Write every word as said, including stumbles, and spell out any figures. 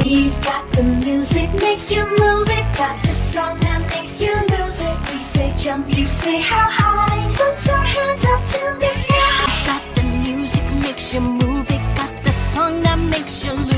We've got the music, makes you move it. Got the song that makes you lose it. We say jump, you say how high. Put your hands up to the sky. Got the music, makes you move it. Got the song that makes you lose it.